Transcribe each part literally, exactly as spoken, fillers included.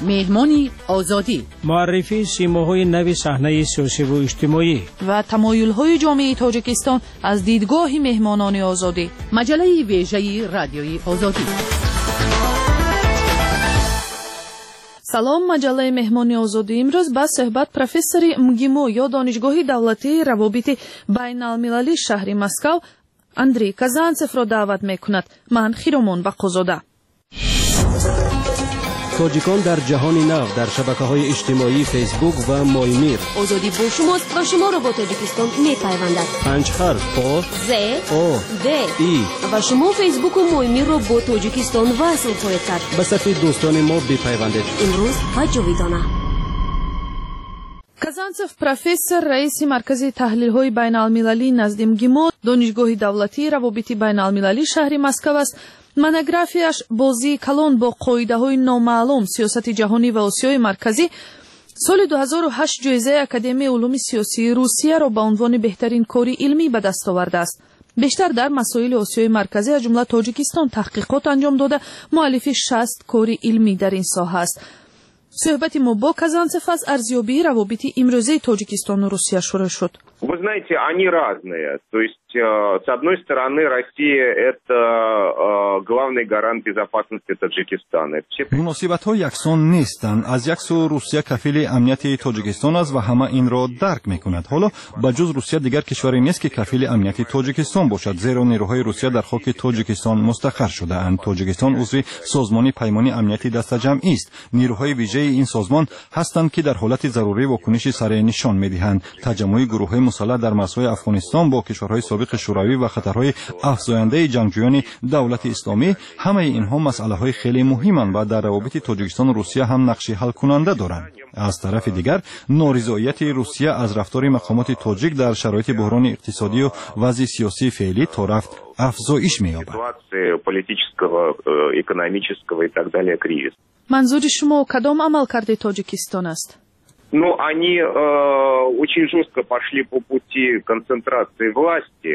مهمانی آزادی، معرفی سیماهای نوی صحنه سیاسی و اجتماعی و تمایل‌های جامعه تاجیکستان از دیدگاه مهمانان آزادی. مجله ویژه رادیوی آزادی. سلام، مجله مهمانی آزادی امروز با صحبت پروفسور مگیمو یا دانشگاه دولتی روابط بین المللی شهر مسکو اندری казанцев را دعوت میکند. من خیرمان بقوزاده. تاجیکان در جهان نو در شبکه‌های اجتماعی فیسبوک و مایمیر. آزادی با شماست و شما را با تاجیکستان میپیوندد. پنج حرف با ز او د ای و شما فیسبوک و مایمیر را با تاجیکستان وصل خواهید کرد. به صفحه دوستان ما بپیوندید. امروز و جاویدانه. казанцев профессор, раиси маркази таҳлилҳои байналмилалӣ назди мгимо донишгоҳи давлатии равобити байналмилалӣ шаҳри Москав аст. монографияш бозии калон бо қоидаҳои номаълум сиёсати ҷаҳонӣ ва осиёи марказӣ соли ду ҳазору ҳашт ҷоизаи академияи улуми сиёсии Русияро ба унвони беҳтарин кори илмӣ ба даст овардааст. бештар дар масоили осиёи марказӣ аз ҷумла тоҷикистон таҳқиқот анҷом дода муаллифи шаст кори илмӣ дар ин соҳа аст. صحبت ما با казанцев از ارزیابی روابط امروزی تاجیکستان و روسیه شروع شد. Вы знаете, они разные. То есть, с одной стороны, Россия – это главный гарант безопасности Таджикистана. مناسبت‌ها یکسان نیستند. از یک سو روسیه کفیل امنیت تاجیکستان است و همه این را درک می‌کند. حالا بجز روسیه دیگر کشوری نیست که کفیل امنیت تاجیکستان باشد، زیرا نیروهای روسیه در خاک تاجیکستان مستقر شده‌اند. تاجیکستان عضو سازمان پیمان امنیتی دست جمعی است. نیروهای ویژه این سازمان هستند که در حالت ضروری واکنش سریع نشان می‌دهند. تجمع گروه‌های مسلح در مرزهای افغانستان با کشورهای سابق شوروی و خطرهای افزاینده جنگجویان دولت اسلامی، همه اینها مسئله‌های خیلی مهمند و در روابط تاجیکستان و روسیه هم نقش حل کننده دارند. از طرف دیگر نارضایتی روسیه از رفتار مقامات تاجیک در شرایط بحران اقتصادی و وضع سیاسی فعلی تا رفت افزایش می‌یابد. منظور شما کدام عملکرد تاجیکستان است؟ Ну, они э, очень жестко пошли по пути концентрации власти,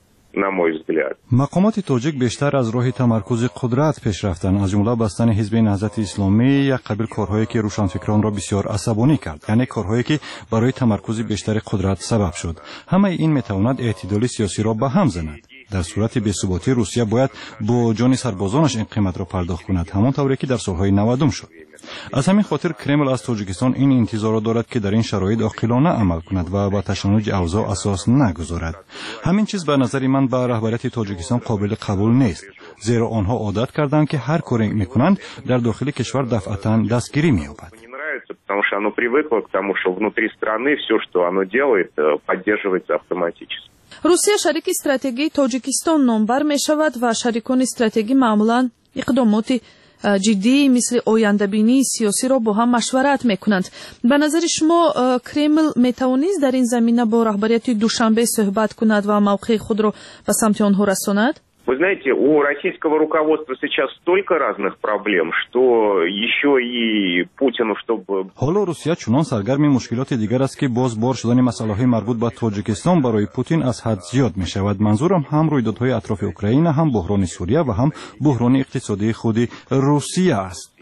на мой взгляд. مقامات تاجیک بیشتر از راه تمرکز قدرت پیش رفتند، از جمله بستن حزب نهضت اسلامی یک قبیل کارهایی که روشنفکران را بسیار عصبانی کرد، یعنی کارهایی که برای تمرکز بیشتر قدرت سبب شد. همه این میتواند اعتدال سیاسی را به هم زند. در صورت بی‌ثباتی روسیه باید با جان سربازانش این قیمت را پرداخت کند، همانطوری که در سالهای نودم شد. از همین خاطر کرمل از تاجیکستان این انتظار را دارد که در این شرایط عاقلانه عمل کند و با تشنج اوضاع اساس نگذارد. همین چیز به نظر من به رهبریت تاجیکستان قابل قبول نیست، زیرا آنها عادت کردند که هر کاری میکنند در داخل کشور دفعتاً دستگیری می‌یابد. Потому что оно привыкло к тому, что внутри страны все, что оно делает, поддерживается автоматически. روسیه شریک استراتژی تاجیکستان نامبر می شود و شریکان استراتژی معمولاً اقدامات جدی مثل آینده‌بینی سیاسی را با هم مشورت میکنند. به نظر شما کرمل میتوانست در این زمینه با رهبریت دوشنبه صحبت کند و موقع خود را به سمت آنها رساند؟ Вы знаете, у российского руководства сейчас столько разных проблем, что еще и Путину, чтобы... حالا روسیه چنان سرگرم مشکلات دیگر است که باز بار شدن مسائل مربوط به تاجیکستان برای پوتین از حد زیاد می شود. منظورم هم رویدادهای اطراف اوکراین، هم بحران سوریه و هم بحران اقتصادی خود روسیه است.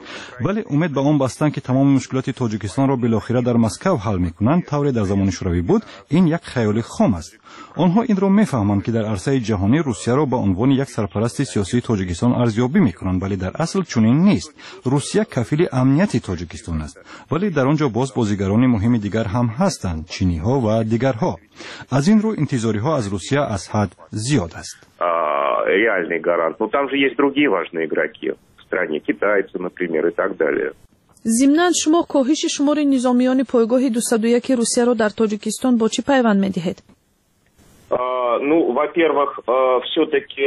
ولی امید به آن بستند که تمام مشکلات تاجیکستان را بالاخره در مسکو حل میکنند، طوری در زمان شوروی بود، این یک خیال خام است. آنها این را میفهمند که در عرصه جهانی روسیه را به عنوان یک سرپرست سیاسی تاجیکستان ارزیابی میکنند، ولی در اصل چنین نیست. روسیه کفیل امنیت تاجیکستان است، ولی در آنجا باز بازیگران مهم دیگر هم هستند، چینی ها و دیگرها. از این رو انتظاری ها از روسیه از حد زیاد است. реальный гарант. Но там же есть другие важные игроки в стране, китайцы, например, и так далее. ضمناً شما کاهش شمار نظامیان پایگاه دویست و یک روسیه را در تاجیکستان با چی پیوند می‌دهید؟ Ну, во-первых, все-таки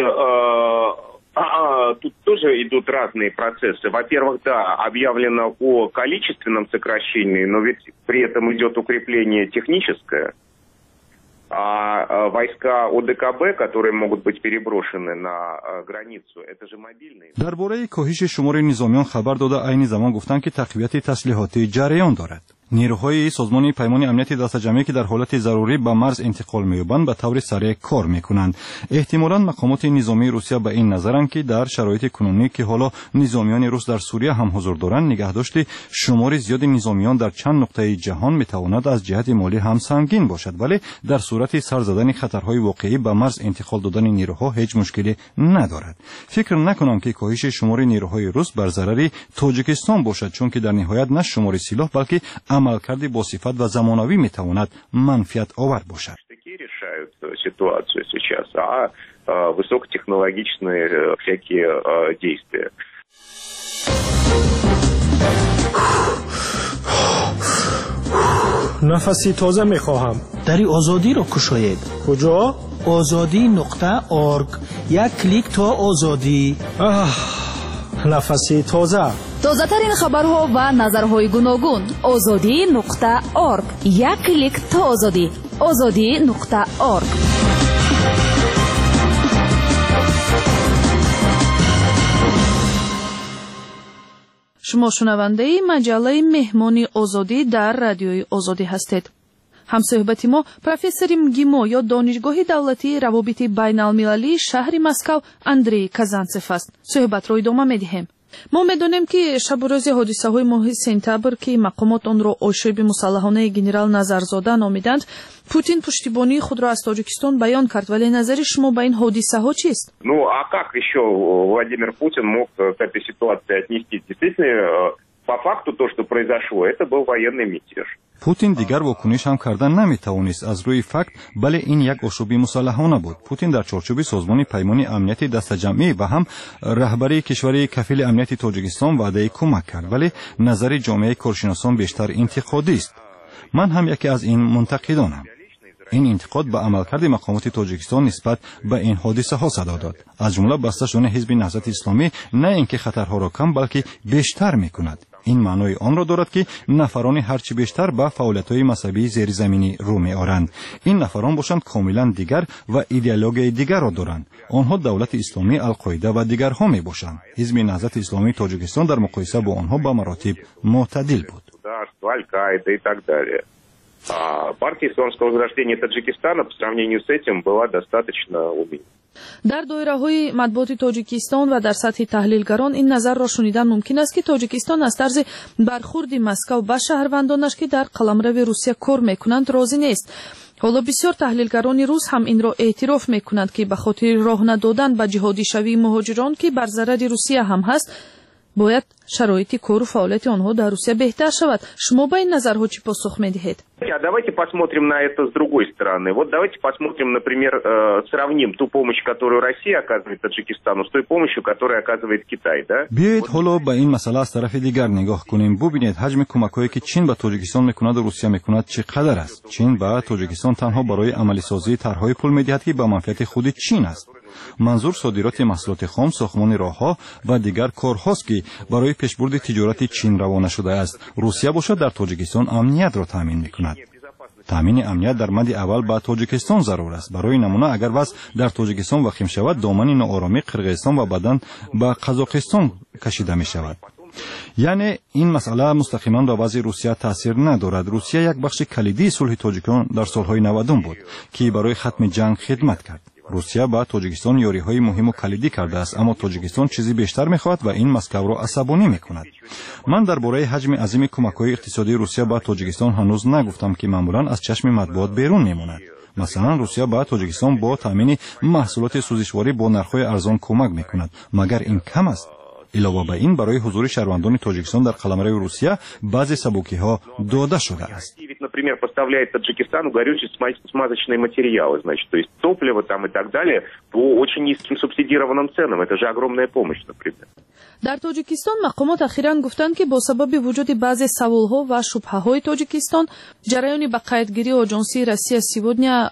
тут тоже идут разные процессы. Во-первых, да, объявлено о количественном сокращении, но ведь при этом идет укрепление техническое. А войска ОДКБ, которые могут быть переброшены на границу, это же мобильные. درباره کاهش شمار نظامیان خبر داده عین زمان گفتند که تقویت تسلیحاتی جریان دارد. نیروهای سازمان پیمان امنیت دسته‌جمعی که در حالت ضروری به مرز انتقال می‌یابند به طور سریع کار می‌کنند. احتمالاً مقامات نظامی روسیه به این نظرند که در شرایط کنونی که حالا نظامیان روس در سوریه هم حضور دارند، نگهداشت شمار زیاد نظامیان در چند نقطه جهان می‌تواند از جهت مالی هم سنگین باشد، ولی در صورت سر زدن خطرهای واقعی به مرز انتقال دادن نیروها هیچ مشکلی ندارد. فکر نکنم که کاهش شمار نیروهای روس بر ضرر تاجیکستان باشد، چون که در نهایت نه شمار سلاح بلکه عملکرد با صفت و زمانوی میتواند منفعت آور باشد. решают ситуацию сейчас, а высокотехнологичные всякие действия. نفسی تازه میخواهم. دری آزادی رو کشاید. کجا؟ آزادی نقطه ارگ. یک کلیک تا آزادی. نفسی تازه. تازه ترین خبرها و نظرهای گوناگون. آزادی نقطه ارگ. یک کلیک تا آزادی. آزادی نقطه ارگ. شما شنونده مجله مهمانی آزادی در رادیوی آزادی هستید. همصحبت ما پروفسور مگیمو یا دانشگاه دولتی روابط بین المللی شهر مسکو اندری کازانتسف است. صحبت رو ادامه میدهیم. ما میدونیم که شب و روز حادثه های ماه سپتامبر که مقامات آن را آشوب مسلحانه گنرال نظرزاده نامیدند، پوتین پشتیبانی خود را از تاجیکستان بیان کرد، ولی نظر شما به این حادثه ها چیست؟ Ну, а как еще Владимир Путин мог к этой ситуации отнестись? Действительно, по факту то, что произошло, это был военный мятеж. پوتین دیگر واکنش هم کردن نمیتوانست از روی فکت، بله این یک آشوب مسلحانه بود. پوتین در چارچوب سازمان پیمان امنیت دسته‌جمعی و هم رهبری کشور کفیل امنیت تاجیکستان وعده کمک کرد، ولی نظر جامعه کارشناسان بیشتر انتقادی است. من هم یکی از این منتقدانم. این انتقاد به عملکرد مقامات تاجیکستان نسبت به این حادثه ها صدا داد، از جمله بسته شدن حزب نهضت اسلامی نه اینکه خطرها را کم بلکه بیشتر میکند. این معنای آن را دارد که نفران هرچی بیشتر به فعالیت‌های مذهبی زیرزمینی رو می‌آورند. این نفران باشند کاملا دیگر و ایدئولوژی دیگر را دارند. آنها دولت اسلامی، القاعده و دیگرها میباشند. حزب نهضت اسلامی تاجیکستان در مقایسه با آنها به مراتب معتدل بود. Партия исламского возрождения Таджикистана по сравнению с этим была достаточно умеренной. در دایره‌های مطبوعات تاجیکستان و در سطح تحلیلگران این نظر را شنیدن ممکن است که تاجیکستان از طرز برخورد مسکو به شهروندانش که در قلمرو روسیه کار میکنند راضی نیست. حالا بسیار تحلیلگران روس هم این را اعتراف میکنند که به خاطر راه ندادن به جهادی شوی مهاجران که بر ضرر روسیه هم هست، باید شرایط کار و فعالیت آنها در روسیه بهتر شود. شما با این نظرها چی پاسخ میدهید؟ Давайте посмотрим на это с другой стороны. Вот давайте посмотрим, например, сравним ту помощь, которую Россия оказывает Таджикистану, с той помощью, которую оказывает Китай, да? بیایید حالا به این مسئله از طرف دیگر نگاه کنیم. ببینید حجم کمک‌هایی که چین به تاجیکستان میکند و روسیه میکند چقدر است. چین به تاجیکستان تنها برای عملی سازی طرح‌های پول میدهد که به منفعت خود چین است. منظور صادرات محصولات خام، ساختمان راه‌ها و دیگر کارهاست که برای پیشبرد تجارت چین روانه شده است. روسیه باشد در تاجیکستان امنیت را تامین میکند. تامین امنیت در مد اول به تاجیکستان ضرور است. برای نمونه اگر وضع در تاجیکستان وخیم شود، دامن ناآرامی قرقیزستان و بعداً به قزاقستان کشیده می شود. یعنی این مسئله مستقیما به وضع روسیه تاثیر ندارد. روسیه یک بخش کلیدی صلح تاجیکستان در سالهای نود بود که برای ختم جنگ خدمت کرد. روسیه با تاجیکستان یاری‌های مهم و کلیدی کرده است، اما تاجیکستان چیزی بیشتر می‌خواهد و این مسکو را عصبانی می‌کند. من درباره حجم عظیم کمک‌های اقتصادی روسیه با تاجیکستان هنوز نگفتم که معمولاً از چشم مطبوعات بیرون می‌ماند. مثلا روسیه با تاجیکستان با تامین محصولات سوزشواری با نرخ‌های ارزان کمک می‌کند. مگر این کم است؟ علاوه بر این برای حضور شهروندان تاجیکستان در قلمرو روسیه بعضی سبوکی‌ها داده شده است. Например, поставляет Таджикистану горючие смазочные материалы, значит, то есть топливо там и так далее по очень низким субсидированным ценам. Это же огромная помощь, например. در تاجیکستان مقامات اخیراً گفتند که با سبب وجود بعضی سوالها و شبهه‌های تاجیکستان، جریان به قیدگیری آژانسی روسیه سیودنیا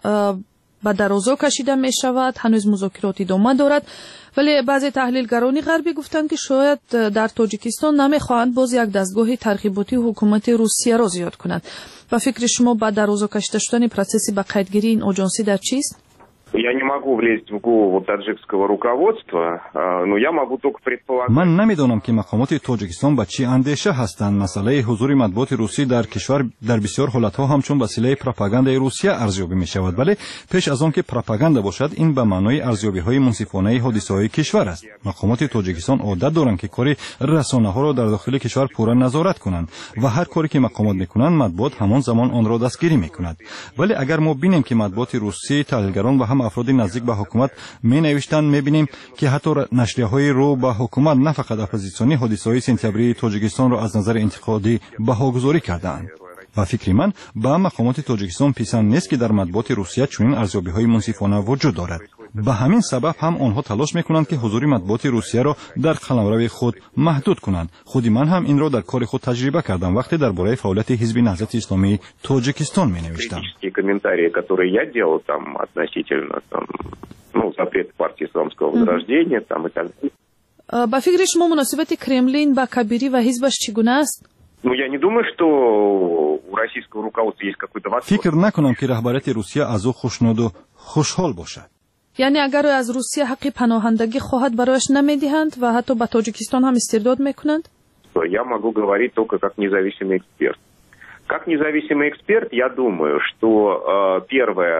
به درازا کشیده می شود. هنوز مذاکرات ادامه دارد، ولی بعضی تحلیلگران غربی گفتند که شاید در تاجیکستان نمیخواهند باز یک دستگاه ترغیباتی حکومت روسیه را زیاد کنند. و فکر شما با درازا کشیده شدن پروسس به قیدگیری این آژانسی در چیست؟ Я не могу влезть в голову таджикского руководства, но я могу только предполагать. من نمیدونم که مقامات تاجیکستان با چی اندیشه هستند مسئله حضور مطبوعات روسی در کشور در بسیار حالتها همچون وسیله پروپاگاندای روسیه ارزیابی می شود، ولی پیش از آن که پروپاگاندا باشد این به معنای ارزیابی های منصفانه حادثه های کشور است. مقامات تاجیکستان عادت دارند که کار رسانه ها را در داخل کشور پورا نظارت کنند و هر کاری که مقامات میکنند مطبوعات همان زمان آن را دستگیری میکند. ولی اگر ما بینیم که مطبوعات روسی، تحلیلگران و هم افراد نزدیک به حکومت می نوشتند، می بینیم که حتی نشریه های رو به حکومت نه فقط اپوزیسیونی حادثه های سپتامبری تاجیکستان را از نظر انتقادی بهاگذاری کردند. و فکر من به مقامات تاجیکستان پسند نیست که در مطبوعات روسیه چنین ارزیابی های منصفانه وجود دارد. به همین سبب هم آنها تلاش میکنند که حضور مطبوعات روسیه را در قلمرو خود محدود کنند. خود من هم این را در کار خود تجربه کردم وقتی درباره فعالیت حزب نهضت اسلامی تاجیکستان می نوشتم. комментарии, которые я делал там относительно там, ну, запрета партии исламского возрождения там и так далее. با فکر شما مناسبت کرملین با کبیری و حزبش چگونه است؟ Ну, я не думаю, что у российского руководства есть какой-то вопрос. فکر نکنم که رهبریت روسیه از او خوشنود و خوشحال باشد. یعنی اگر از روسیه حق پناهندگی خواهد برایش نمیدهند و حتی به تاجیکستان هم استرداد میکنند؟ Я могу говорить только как независимый эксперт. Как независимый эксперт, я думаю, что э, первое,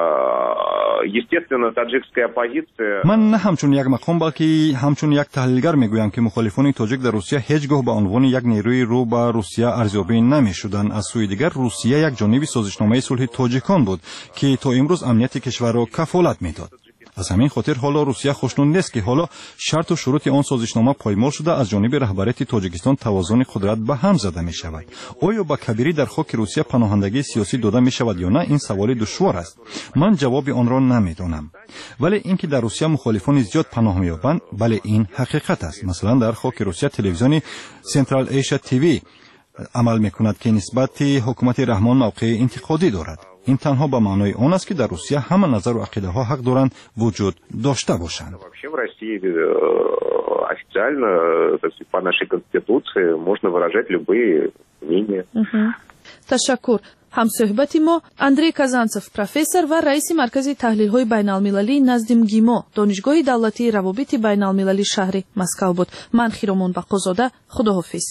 э, естественно, таджикская оппозиция... من نه همچون یک مقام بلکه همچون یک تحلیلگر میگویم که مخالفان تاجیک در روسیه هیچگاه به عنوان یک نیروی رو به روسیه ارزیابی نمیشدند. از سوی دیگر روسیه یک جانبی سازشنامه صلح تاجیکان بود که تا امروز امنیت کشور را کفالت میداد. از همین خاطر حالا روسیه خوشنود نیست که حالا شرط و شروط آن سازشنامه پایمال شده از جانب رهبریت تاجیکستان توازن قدرت به هم زده می شود. آیا با کبیری در خاک روسیه پناهندگی سیاسی داده می شود یا نه؟ این سوال دشوار است. من جواب آن را نمیدانم. ولی اینکه در روسیه مخالفان زیاد پناه می یابند، بله این حقیقت است. مثلا در خاک روسیه تلویزیون سنترال ایشیا تیوی عمل می کند که نسبت حکومت رحمان موقع انتقادی دارد. این تنها به معنای آن است که در روسیه همه نظر و عقیده ها حق دارند وجود داشته باشند. Вообще в России официально, по нашей конституции, можно выражать любые мнения. تشکر. همصحبت ما اندری کازانتسوف پروفسور و رئیس مرکز تحلیل های بین المللی نزد مگیمو دانشگاه دولتی روابط بین المللی شهر مسکو بود. من خیرمون بقازاده، خداحافظ.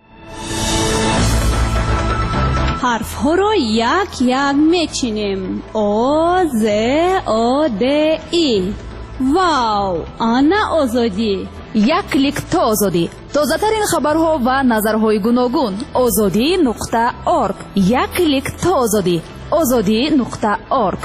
حرف ها رو یک یک میچینیم. او ز او د ای. واو، آنا آزادی. یک کلیک تا آزادی. تازه ترین خبرها و نظرهای گوناگون. آزادی نقطه اورگ. یک کلیک تا آزادی. آزادی نقطه اورگ.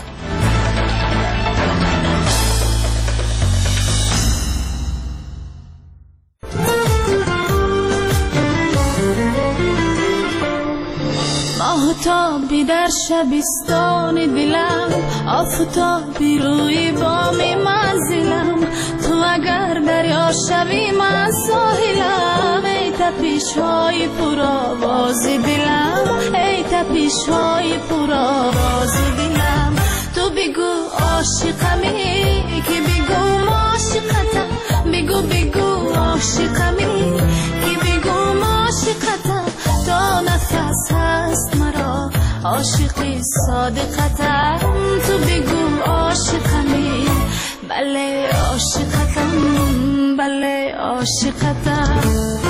آفتابی در شبستان دلم، آفتابی روی بام منزلم، تو اگر دریا شوی من ساحلم. ای تپش های پرآواز دلم، ای تپش های پرآواز دلم. تو بگو عاشقمی که بگو عاشقتم، بگو بگو عاشقمی که بگو عاشقتم. تا نفس هست مرا عاشقی صادقتم. تو بگو عاشقمی، بله عاشقتم، بله عاشقتم.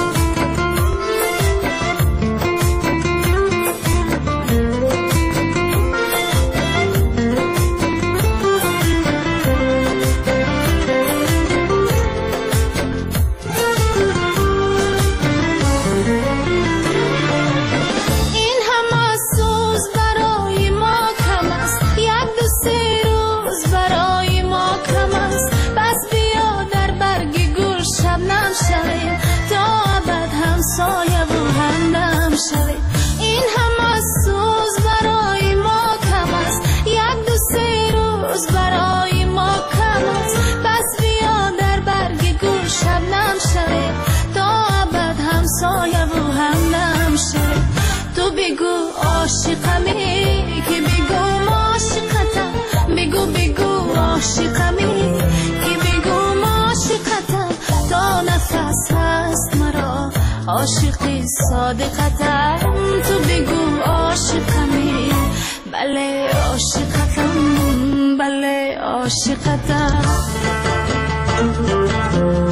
این همه سوز برای ما کم است، یک دو سه روز برای ما کم است. پس بیا در برگ گل شبنم شویم، تا ابد همسایه و همدم شویم. تو بگو عاشقمی که بگو عاشقتم، بگو بگو عاشقمی که بگو عاشقتم. تا نفس هست مرا عاشقی صادقتم. تو بگو عاشقمی، بله عاشقتم، بله عاشقتم